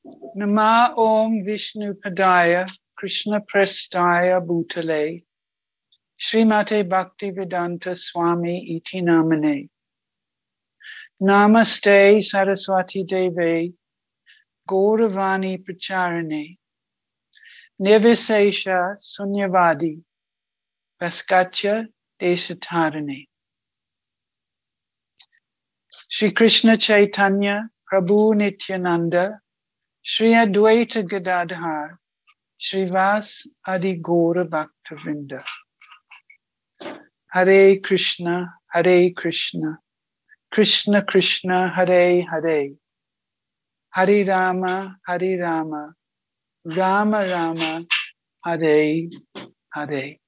Nama Om Vishnu Padaya Krishna Prestaya Bhutale Srimate Bhaktivedanta Swami Iti Namane Namaste Saraswati Deve Gauravani Pracharane Nirvisesha Sunyavadi Vaskatya Desatarane Shri Krishna Chaitanya Prabhu Nityananda Shri Advaita Gadadhar Shrivas Adi Gaura Bhaktavinda Hare Krishna Krishna Krishna Hare Hare Hare Rama Rama Rama Hare Hare.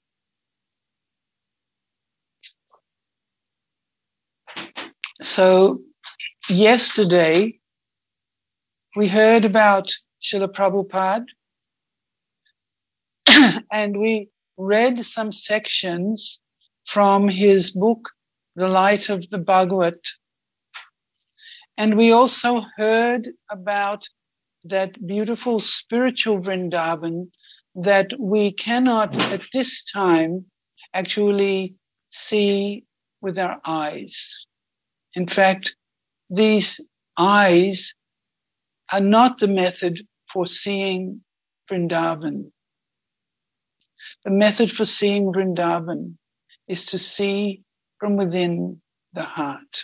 So yesterday we heard about Srila Prabhupada and we read some sections from his book, The Light of the Bhagavat. And we also heard about that beautiful spiritual Vrindavan that we cannot at this time actually see with our eyes. In fact, these eyes are not the method for seeing Vrindavan. The method for seeing Vrindavan is to see from within the heart.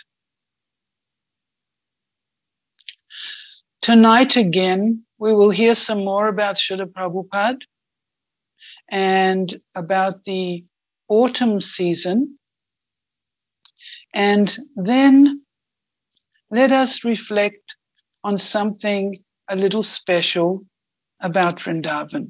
Tonight again, we will hear some more about Srila Prabhupada and about the autumn season. And then let us reflect on something a little special about Vrindavan.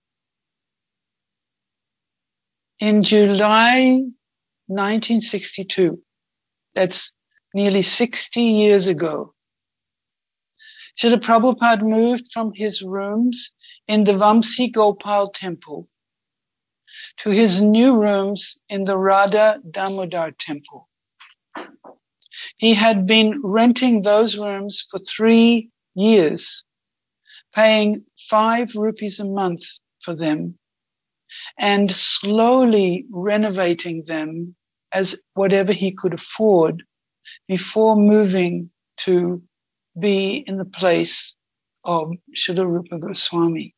In July 1962, that's nearly 60 years ago, Srila Prabhupada moved from his rooms in the Vamsi Gopal temple to his new rooms in the Radha Damodar temple. He had been renting those rooms for 3 years, paying 5 rupees a month for them, and slowly renovating them as whatever he could afford before moving to be in the place of Srila Rupa Goswami.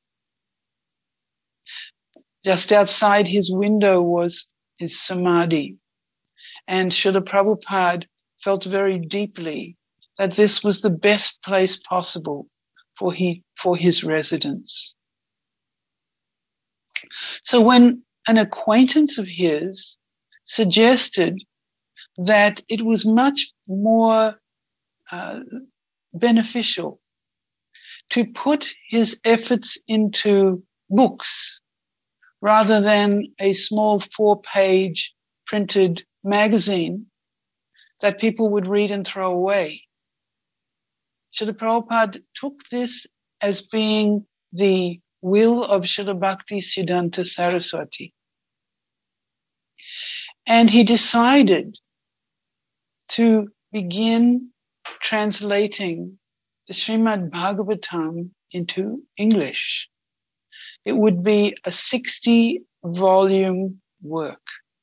Just outside his window was his samadhi, and Srila Prabhupada felt very deeply that this was the best place possible for his residence. So when an acquaintance of his suggested that it was much more beneficial to put his efforts into books rather than a small 4-page printed magazine that people would read and throw away, Srila Prabhupada took this as being the will of Srila Bhakti Siddhanta Saraswati. And he decided to begin translating the Srimad Bhagavatam into English. It would be a 60-volume work.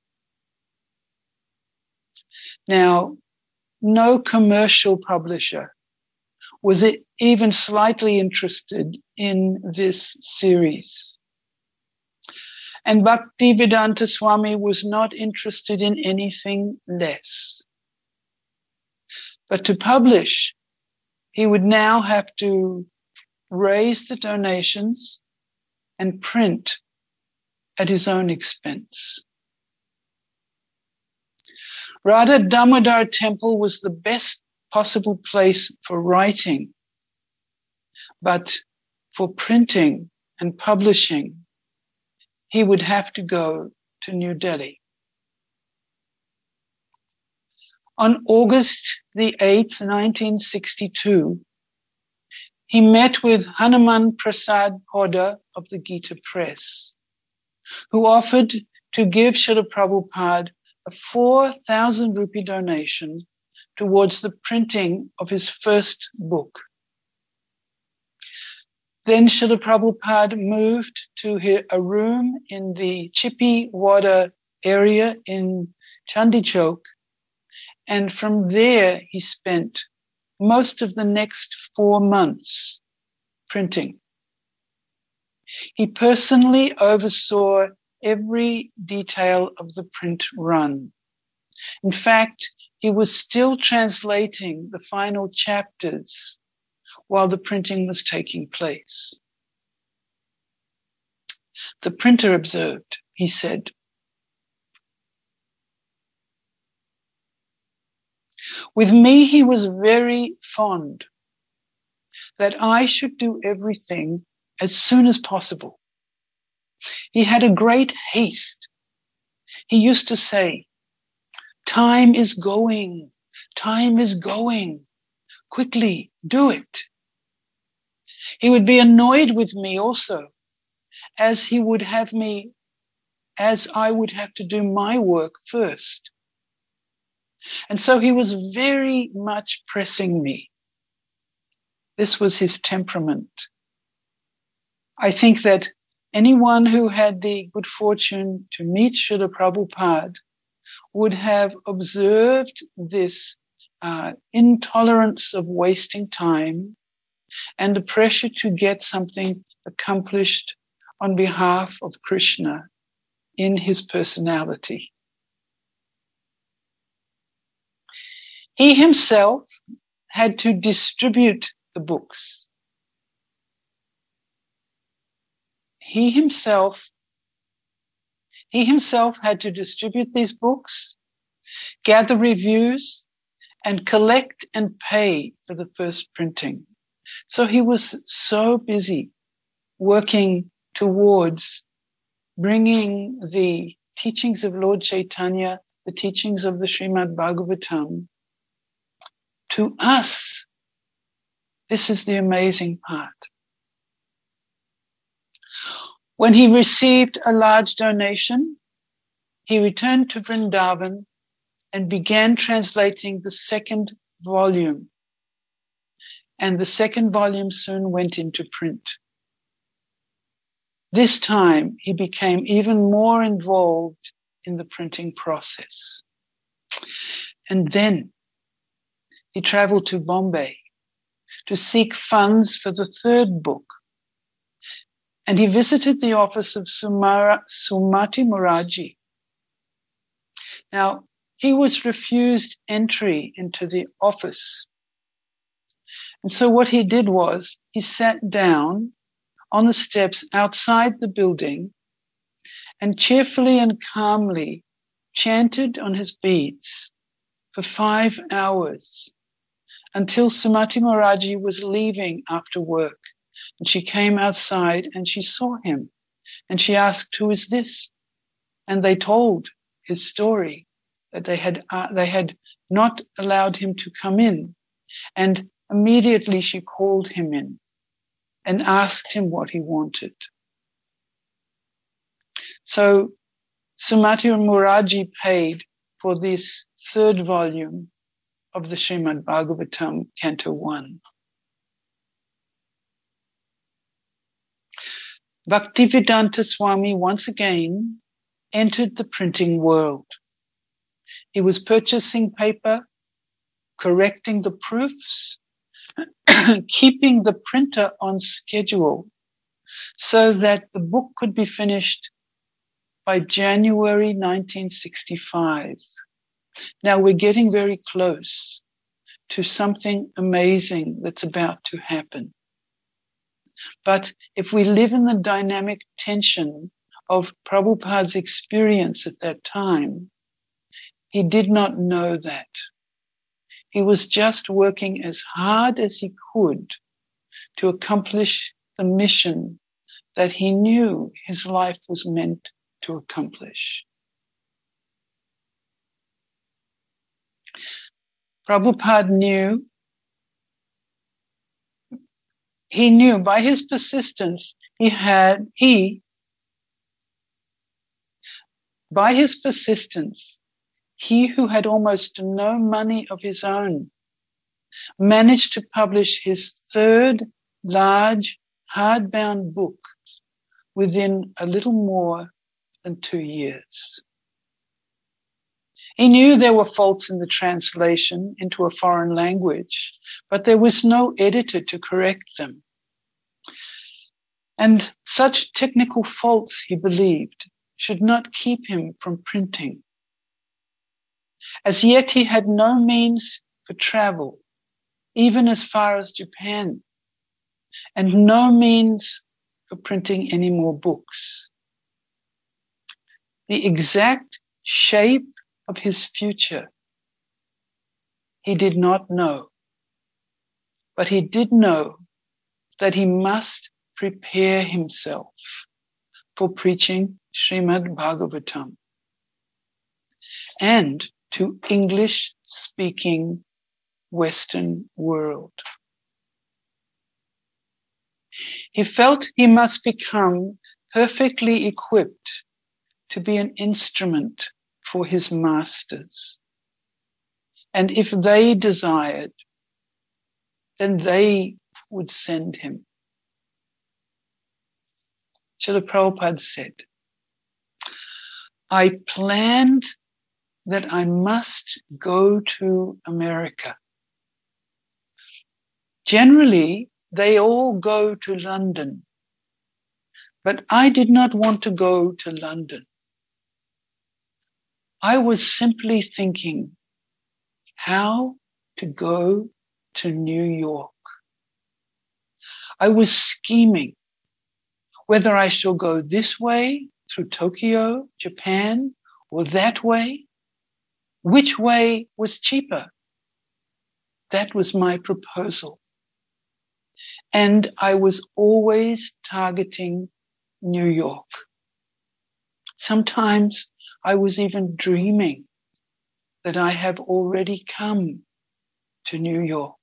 Now, no commercial publisher was even slightly interested in this series. And Bhaktivedanta Swami was not interested in anything less. But to publish, he would now have to raise the donations and print at his own expense. Radha Damodar temple was the best possible place for writing, but for printing and publishing, he would have to go to New Delhi. On August the 8th, 1962, he met with Hanuman Prasad Poddar of the Gita Press, who offered to give Srila Prabhupada a 4,000 rupee donation towards the printing of his first book. Then Srila Prabhupada moved to a room in the Chippy Water area in Chandichok. And from there, he spent most of the next 4 months printing. He personally oversaw every detail of the print run. In fact, he was still translating the final chapters while the printing was taking place. The printer observed, he said, "With me, he was very fond that I should do everything as soon as possible. He had a great haste. He used to say, 'Time is going, time is going. Quickly, do it.' He would be annoyed with me also, as I would have to do my work first. And so he was very much pressing me. This was his temperament." I think that anyone who had the good fortune to meet Srila Prabhupada would have observed this intolerance of wasting time and the pressure to get something accomplished on behalf of Krishna in his personality. He himself had to distribute the books. He himself had to distribute these books, gather reviews, and collect and pay for the first printing. So he was so busy working towards bringing the teachings of Lord Chaitanya, the teachings of the Srimad Bhagavatam, to us. This is the amazing part. When he received a large donation, he returned to Vrindavan and began translating the second volume. And the second volume soon went into print. This time, he became even more involved in the printing process. And then he traveled to Bombay to seek funds for the third book. And he visited the office of Sumati Moraji. Now, he was refused entry into the office. And so what he did was he sat down on the steps outside the building and cheerfully and calmly chanted on his beads for 5 hours until Sumati Moraji was leaving after work. And she came outside and she saw him and she asked, "Who is this?" And they told his story, that they had not allowed him to come in. And immediately she called him in and asked him what he wanted. So Sumati Moraji paid for this third volume of the Srimad Bhagavatam, Canto 1. Bhaktivedanta Swami once again entered the printing world. He was purchasing paper, correcting the proofs, keeping the printer on schedule so that the book could be finished by January 1965. Now we're getting very close to something amazing that's about to happen. But if we live in the dynamic tension of Prabhupada's experience at that time, he did not know that. He was just working as hard as he could to accomplish the mission that he knew his life was meant to accomplish. Prabhupada knew by his persistence, he who had almost no money of his own managed to publish his third large hardbound book within a little more than 2 years. He knew there were faults in the translation into a foreign language, but there was no editor to correct them. And such technical faults, he believed, should not keep him from printing. As yet he had no means for travel, even as far as Japan, and no means for printing any more books. The exact shape of his future he did not know, but he did know that he must prepare himself for preaching Srimad Bhagavatam and to English-speaking Western world. He felt he must become perfectly equipped to be an instrument for his masters. And if they desired, then they would send him. Srila Prabhupada said, I planned that I must go to America. Generally, they all go to London, but I did not want to go to London. I was simply thinking how to go to New York. I was scheming whether I shall go this way through Tokyo, Japan, or that way. Which way was cheaper? That was my proposal. And I was always targeting New York. Sometimes I was even dreaming that I have already come to New York.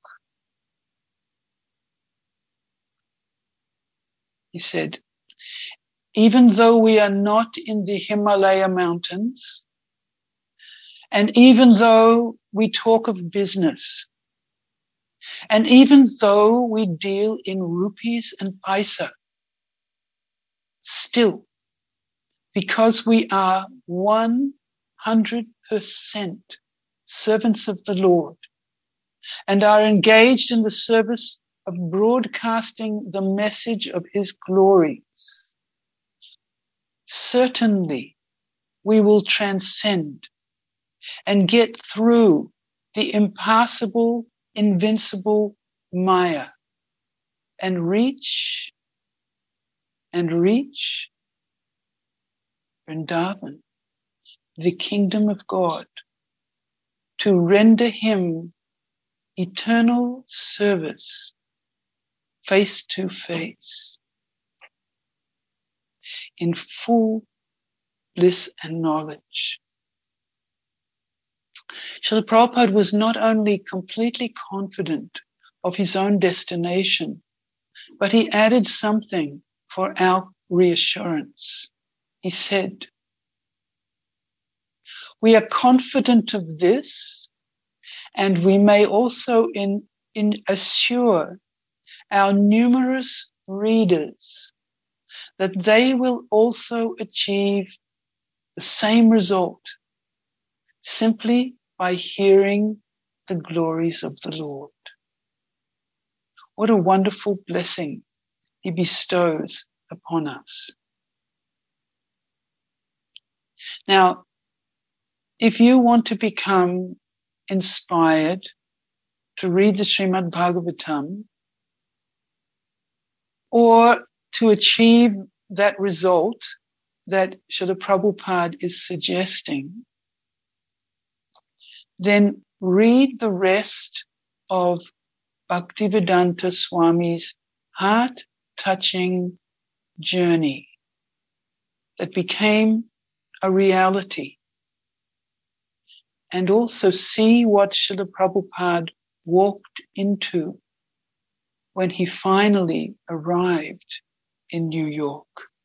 He said, even though we are not in the Himalaya mountains, and even though we talk of business, and even though we deal in rupees and paisa, still, because we are 100% servants of the Lord and are engaged in the service of broadcasting the message of His glories, certainly we will transcend and get through the impassable, invincible Maya and reach Vrindavan, the kingdom of God, to render Him eternal service face to face in full bliss and knowledge. Srila Prabhupada was not only completely confident of his own destination, but he added something for our reassurance. He said, we are confident of this, and we may also assure our numerous readers that they will also achieve the same result simply by hearing the glories of the Lord. What a wonderful blessing He bestows upon us. Now, if you want to become inspired to read the Srimad Bhagavatam or to achieve that result that Srila Prabhupada is suggesting, then read the rest of Bhaktivedanta Swami's heart-touching journey that became a reality. And also see what Srila Prabhupada walked into when he finally arrived in New York.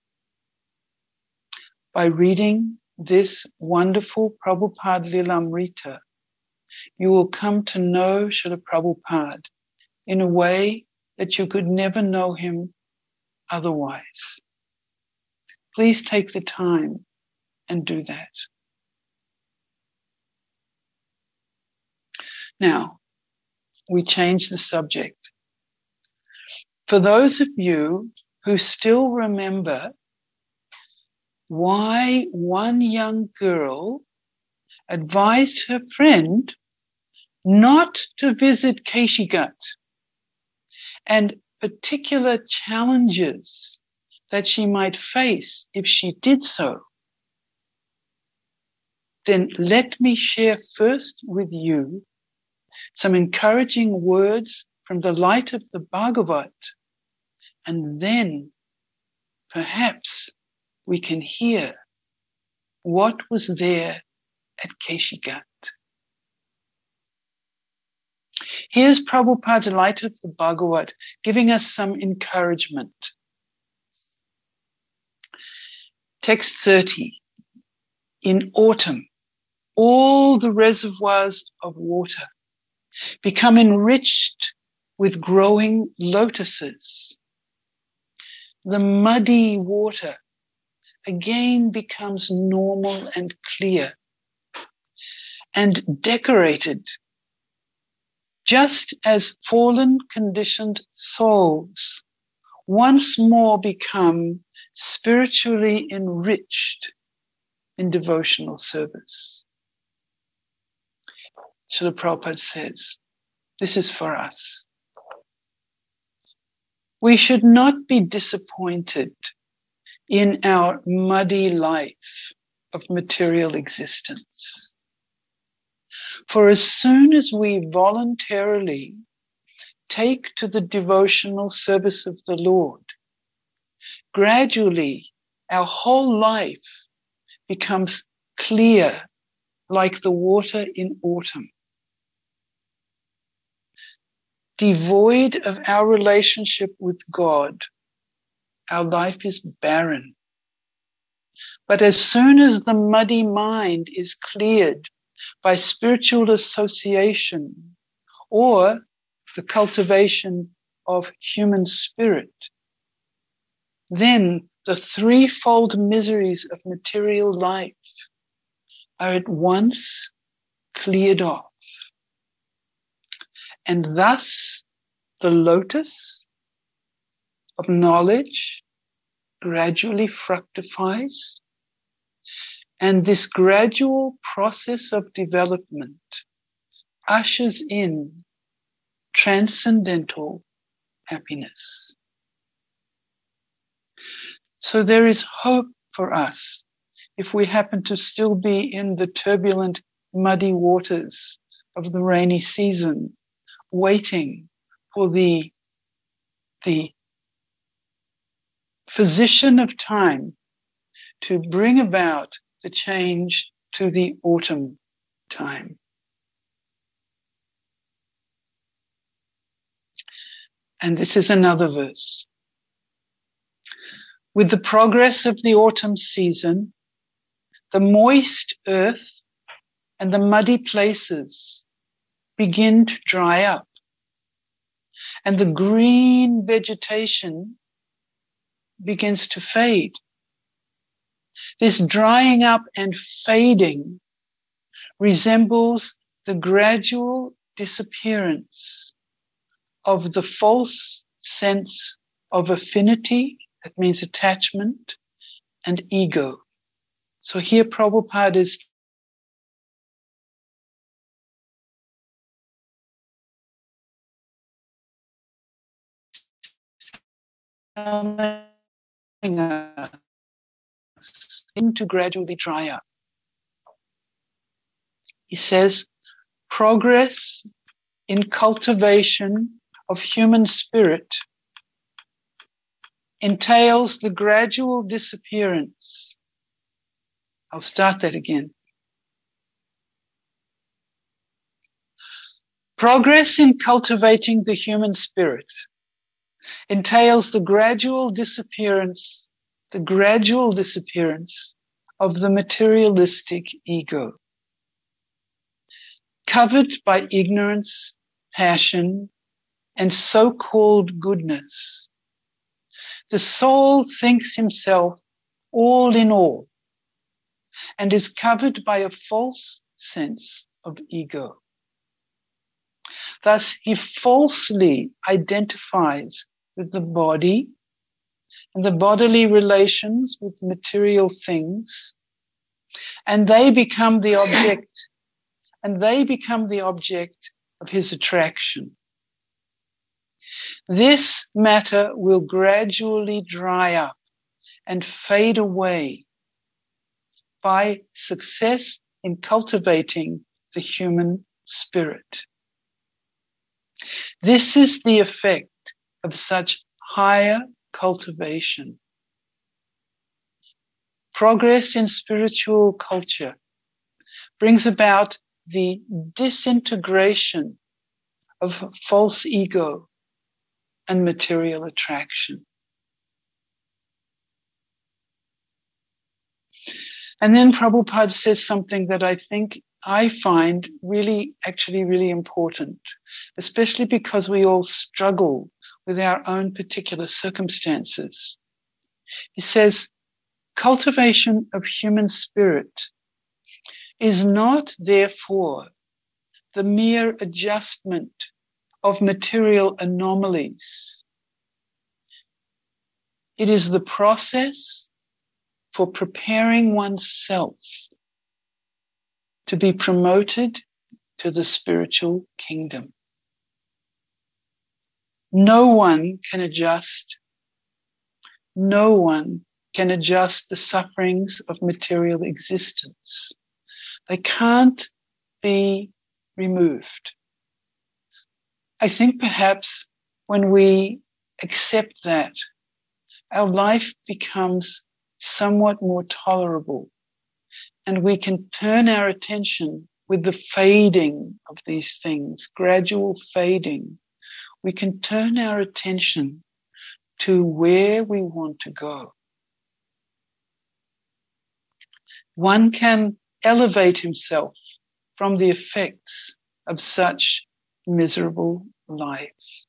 By reading this wonderful Prabhupada Lilamrita, you will come to know Srila Prabhupada in a way that you could never know him otherwise. Please take the time and do that. Now, we change the subject. For those of you who still remember why one young girl advised her friend not to visit Keshigat and particular challenges that she might face if she did so, then let me share first with you some encouraging words from the light of the Bhagavat, and then perhaps we can hear what was there at Keshigat. Here's Prabhupada's light of the Bhagavat giving us some encouragement. Text 30. In autumn, all the reservoirs of water become enriched with growing lotuses. The muddy water again becomes normal and clear and decorated, just as fallen conditioned souls once more become spiritually enriched in devotional service. Srila Prabhupada says, this is for us. We should not be disappointed in our muddy life of material existence. For as soon as we voluntarily take to the devotional service of the Lord, gradually our whole life becomes clear like the water in autumn. Devoid of our relationship with God, our life is barren. But as soon as the muddy mind is cleared by spiritual association or the cultivation of human spirit, then the threefold miseries of material life are at once cleared off. And thus the lotus of knowledge gradually fructifies, and this gradual process of development ushers in transcendental happiness. So there is hope for us if we happen to still be in the turbulent, muddy waters of the rainy season, waiting for the physician of time to bring about the change to the autumn time. And this is another verse. With the progress of the autumn season, the moist earth and the muddy places begin to dry up, and the green vegetation begins to fade. This drying up and fading resembles the gradual disappearance of the false sense of affinity, that means attachment, and ego. So here Prabhupada is telling us to gradually dry up. He says, progress in cultivation of human spirit entails the gradual disappearance. I'll start that again. Progress in cultivating the human spirit entails the gradual disappearance of the materialistic ego. Covered by ignorance, passion, and so-called goodness, The soul thinks himself all in all and is covered by a false sense of ego. Thus, he falsely identifies with the body and the bodily relations with material things, and they become the object of his attraction. This matter will gradually dry up and fade away by success in cultivating the human spirit. This is the effect of such higher cultivation. Progress in spiritual culture brings about the disintegration of false ego and material attraction. And then Prabhupada says something that I find really important, especially because we all struggle with our own particular circumstances. He says, cultivation of human spirit is not, therefore, the mere adjustment of material anomalies. It is the process for preparing oneself to be promoted to the spiritual kingdom. No one can adjust the sufferings of material existence. They can't be removed. I think perhaps when we accept that, our life becomes somewhat more tolerable, and we can turn our attention with the fading of these things, gradual fading. We can turn our attention to where we want to go. One can elevate himself from the effects of such miserable life.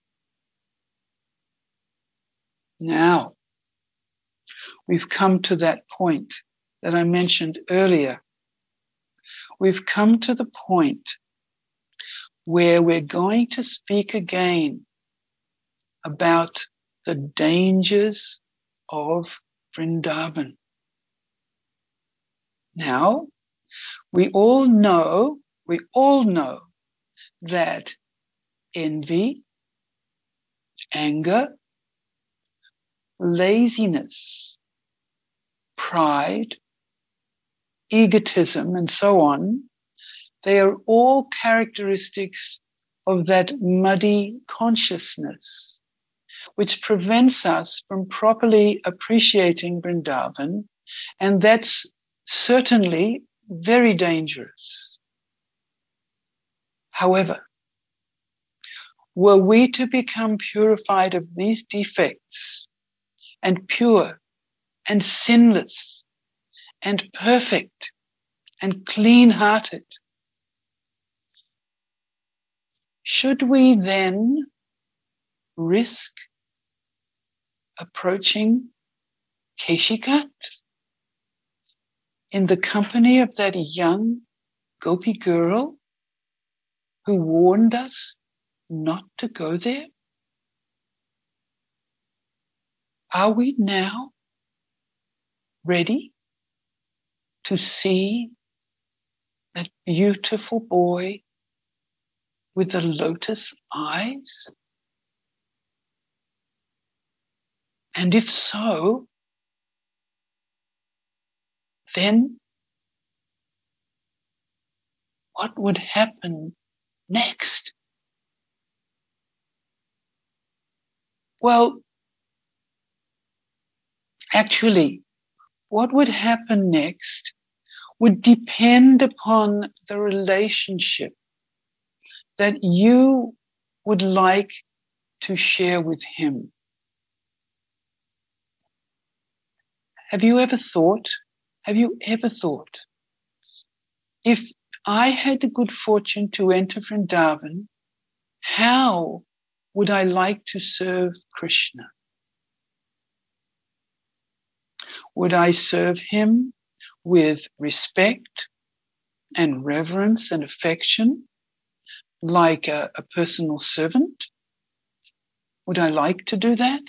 Now, we've come to that point that I mentioned earlier. We've come to the point where we're going to speak again about the dangers of Vrindavan. Now, we all know that envy, anger, laziness, pride, egotism, and so on, they are all characteristics of that muddy consciousness, which prevents us from properly appreciating Vrindavan, and that's certainly very dangerous. However, were we to become purified of these defects and pure and sinless and perfect and clean-hearted, should we then risk approaching Keshikat in the company of that young gopi girl who warned us not to go there? Are we now ready to see that beautiful boy with the lotus eyes? And if so, then what would happen next? Well, actually, what would happen next would depend upon the relationship that you would like to share with him. Have you ever thought, if I had the good fortune to enter Vrindavan, how would I like to serve Krishna? Would I serve him with respect and reverence and affection, like a personal servant? Would I like to do that?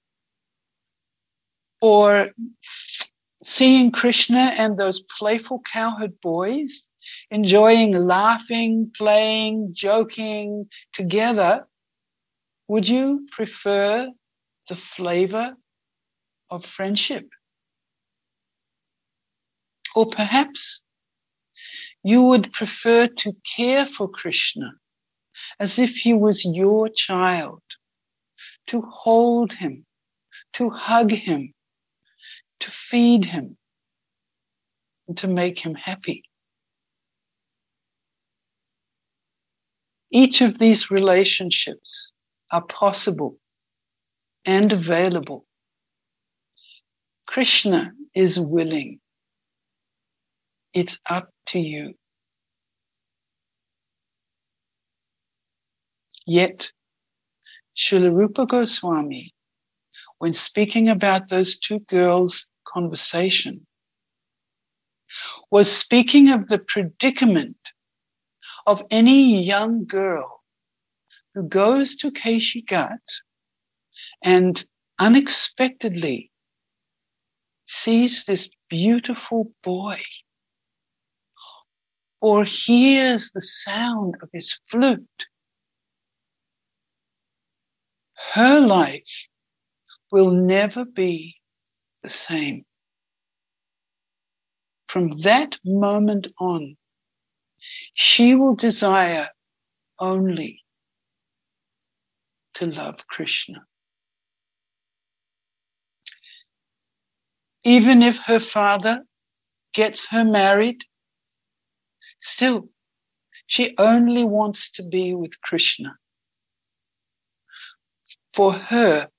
Or seeing Krishna and those playful cowherd boys enjoying laughing, playing, joking together, would you prefer the flavor of friendship? Or perhaps you would prefer to care for Krishna as if he was your child, to hold him, to hug him, to feed him, and to make him happy. Each of these relationships are possible and available. Krishna is willing. It's up to you. Yet, Srila Rupa Goswami, when speaking about those two girls' conversation, was speaking of the predicament of any young girl who goes to Keshi Ghat and unexpectedly sees this beautiful boy or hears the sound of his flute. Her life will never be the same. From that moment on, she will desire only to love Krishna. Even if her father gets her married, still, she only wants to be with Krishna. For her,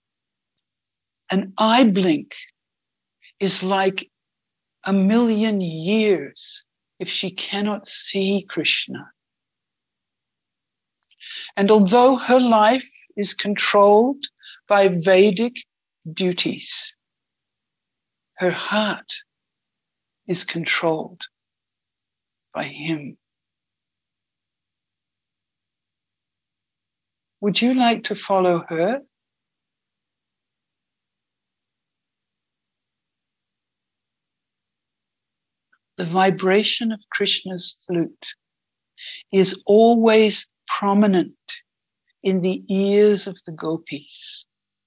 an eye blink is like 1,000,000 years if she cannot see Krishna. And although her life is controlled by Vedic duties, her heart is controlled by him. Would you like to follow her? The vibration of Krishna's flute is always prominent in the ears of the gopis.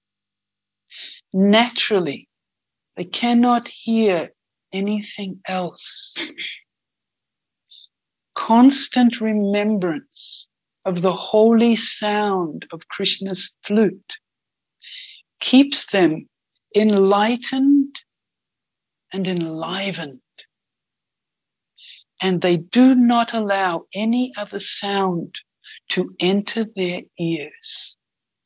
Naturally, they cannot hear anything else. Constant remembrance of the holy sound of Krishna's flute keeps them enlightened and enlivened. And they do not allow any other sound to enter their ears.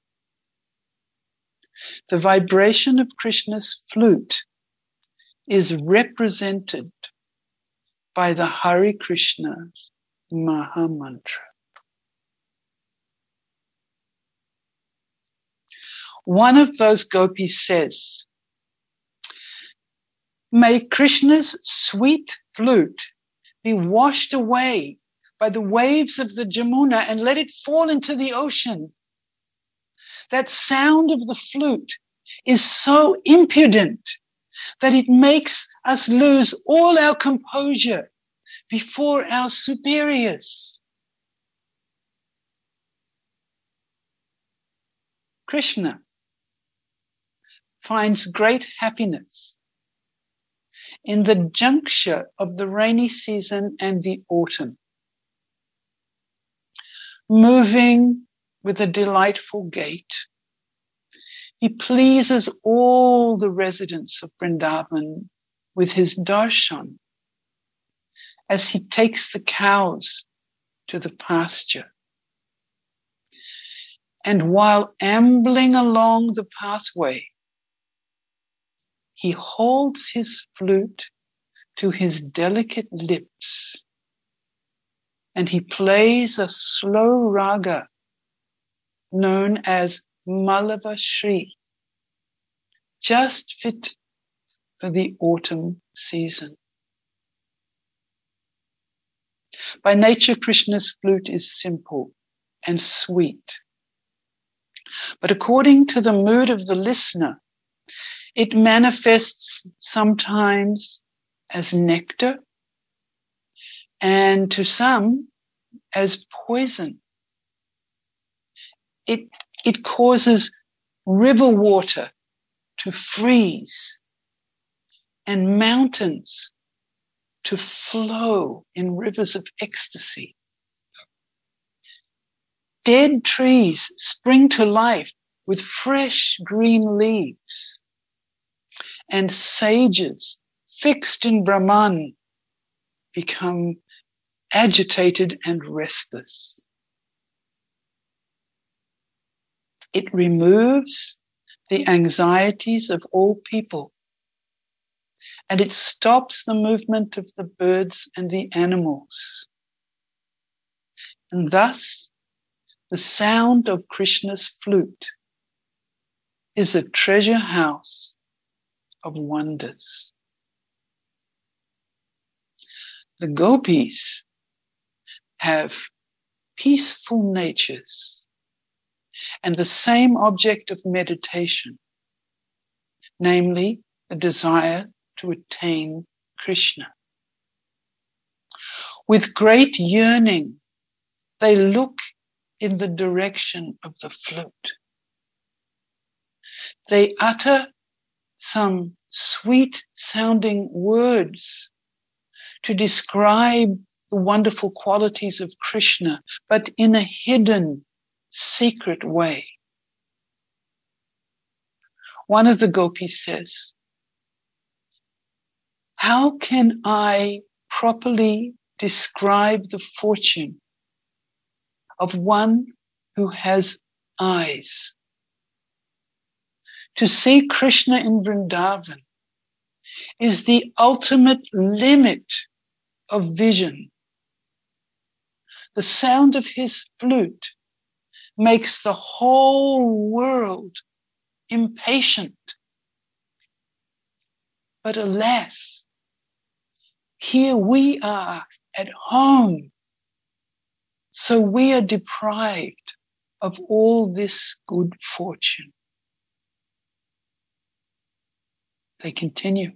The vibration of Krishna's flute is represented by the Hare Krishna Maha Mantra. One of those gopis says, "May Krishna's sweet flute be washed away by the waves of the Jamuna and let it fall into the ocean." That sound of the flute is so impudent that it makes us lose all our composure before our superiors. Krishna finds great happiness in the juncture of the rainy season and the autumn, moving with a delightful gait. He pleases all the residents of Vrindavan with his darshan as he takes the cows to the pasture. And while ambling along the pathway, he holds his flute to his delicate lips and he plays a slow raga known as Malava Shri, just fit for the autumn season. By nature, Krishna's flute is simple and sweet. But according to the mood of the listener, it manifests sometimes as nectar and to some as poison. It causes river water to freeze and mountains to flow in rivers of ecstasy. Dead trees spring to life with fresh green leaves, and sages fixed in Brahman become agitated and restless. It removes the anxieties of all people, and it stops the movement of the birds and the animals. And thus, the sound of Krishna's flute is a treasure house of wonders. The gopis have peaceful natures and the same object of meditation, namely a desire to attain Krishna. With great yearning, they look in the direction of the flute. They utter some sweet sounding words to describe the wonderful qualities of Krishna, but in a hidden, secret way. One of the gopis says, "How can I properly describe the fortune of one who has eyes? To see Krishna in Vrindavan is the ultimate limit of vision. The sound of his flute makes the whole world impatient. But alas, here we are at home, so we are deprived of all this good fortune." They continue.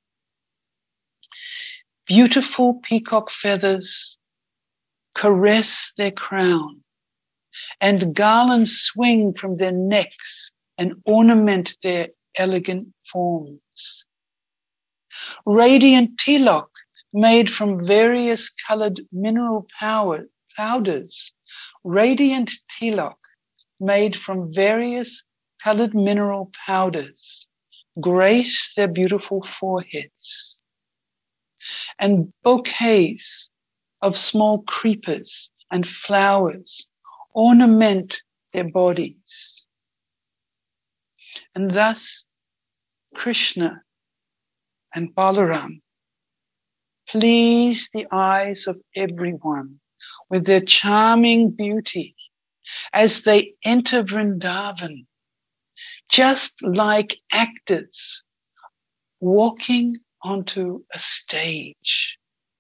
Beautiful peacock feathers caress their crown, and garlands swing from their necks and ornament their elegant forms. Radiant tilak made from various colored mineral powders, radiant tilak made from various colored mineral powders grace their beautiful foreheads, and bouquets of small creepers and flowers ornament their bodies. And thus, Krishna and Balaram please the eyes of everyone with their charming beauty as they enter Vrindavan, just like actors walking onto a stage.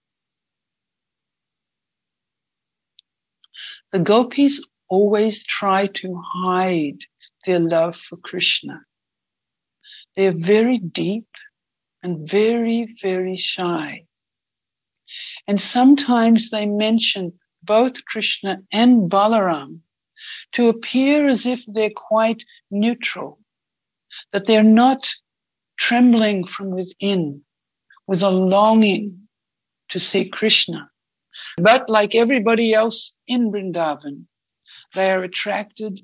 The gopis always try to hide their love for Krishna. They are very deep and very, very shy. And sometimes they mention both Krishna and Balaram to appear as if they're quite neutral, that they're not trembling from within with a longing to see Krishna. But like everybody else in Vrindavan, they are attracted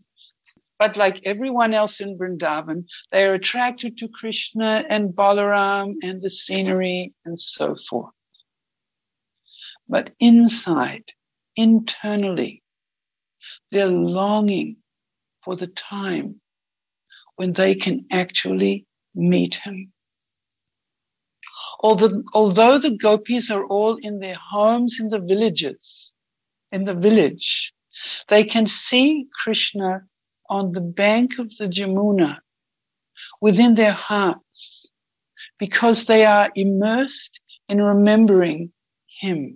to Krishna and Balaram and the scenery and so forth. But inside, internally, they're longing for the time when they can actually meet him. Although the gopis are all in their homes in the village, they can see Krishna on the bank of the Jamuna within their hearts, because they are immersed in remembering him.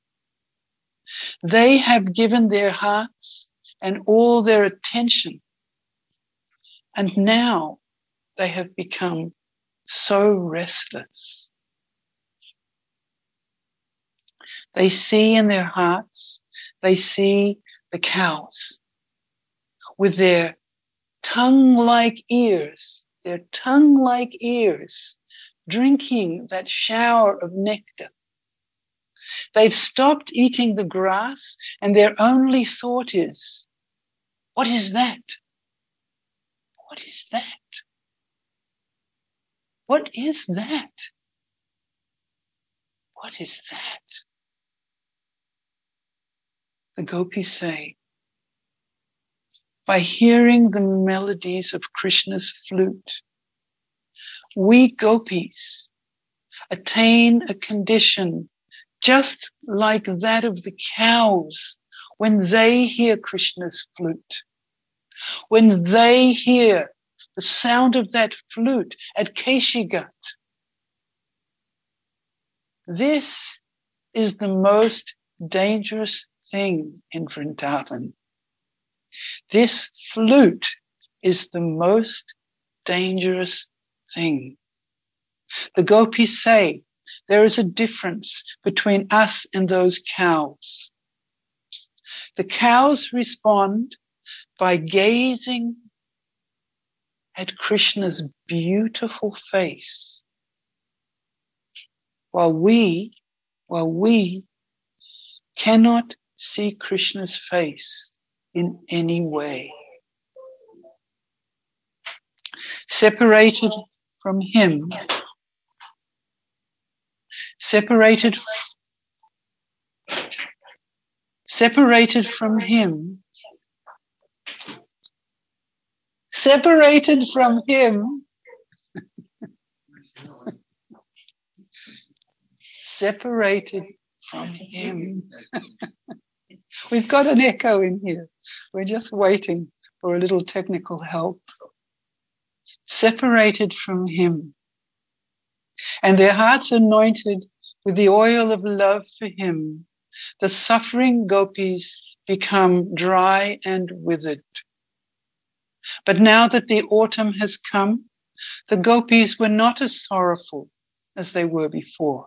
They have given their hearts and all their attention, and now they have become so restless. They see in their hearts, they see the cows with their tongue-like ears, drinking that shower of nectar. They've stopped eating the grass, and their only thought is, what is that? What is that? What is that? What is that? The gopis say, by hearing the melodies of Krishna's flute, we gopis attain a condition just like that of the cows when they hear Krishna's flute. When they hear the sound of that flute at Keshigat. This is the most dangerous thing in Vrindavan. This flute is the most dangerous thing. The gopis say there is a difference between us and those cows. The cows respond by gazing at Krishna's beautiful face, while we cannot see Krishna's face in any way. Separated from him, separated from him, We've got an echo in here. We're just waiting for a little technical help. Separated from him, and their hearts anointed with the oil of love for him, the suffering gopis become dry and withered. But now that the autumn has come, the gopis were not as sorrowful as they were before.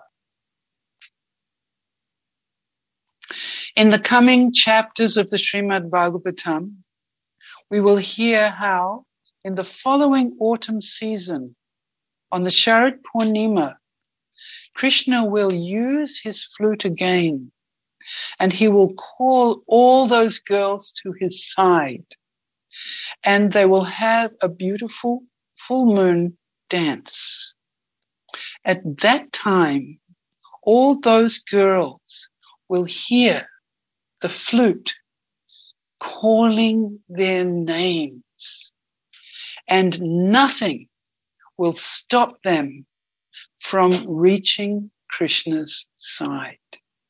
In the coming chapters of the Srimad Bhagavatam, we will hear how in the following autumn season, on the Sharad Purnima, Krishna will use his flute again, and he will call all those girls to his side, and they will have a beautiful full moon dance. At that time, all those girls will hear the flute calling their names, and nothing will stop them from reaching Krishna's side.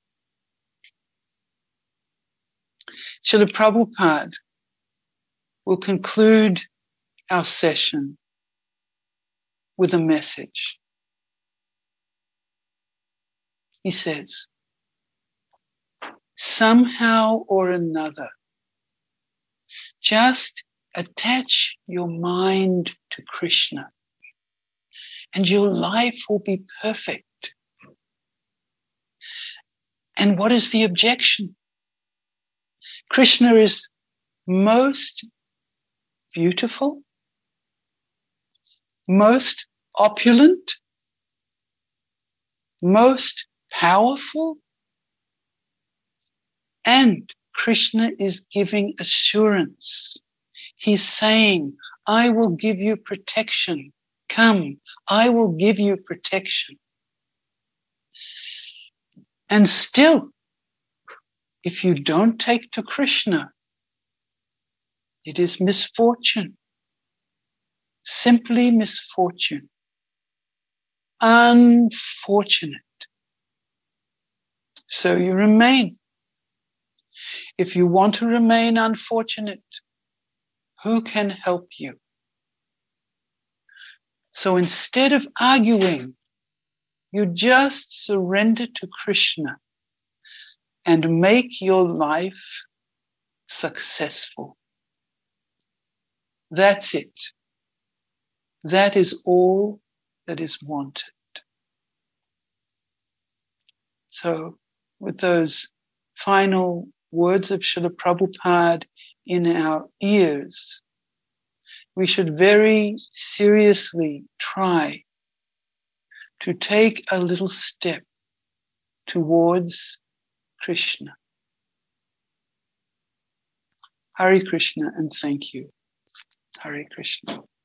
Srila Prabhupada will conclude our session with a message. He says, somehow or another, just attach your mind to Krishna and your life will be perfect. And what is the objection? Krishna is most beautiful, most opulent, most powerful, and Krishna is giving assurance. He's saying, I will give you protection. Come, I will give you protection. And still, if you don't take to Krishna, it is misfortune. Simply misfortune. Unfortunate. So you remain. If you want to remain unfortunate, who can help you? So instead of arguing, you just surrender to Krishna and make your life successful. That's it. That is all that is wanted. So with those final words of Srila Prabhupada in our ears, we should very seriously try to take a little step towards Krishna. Hare Krishna and thank you. Hare Krishna.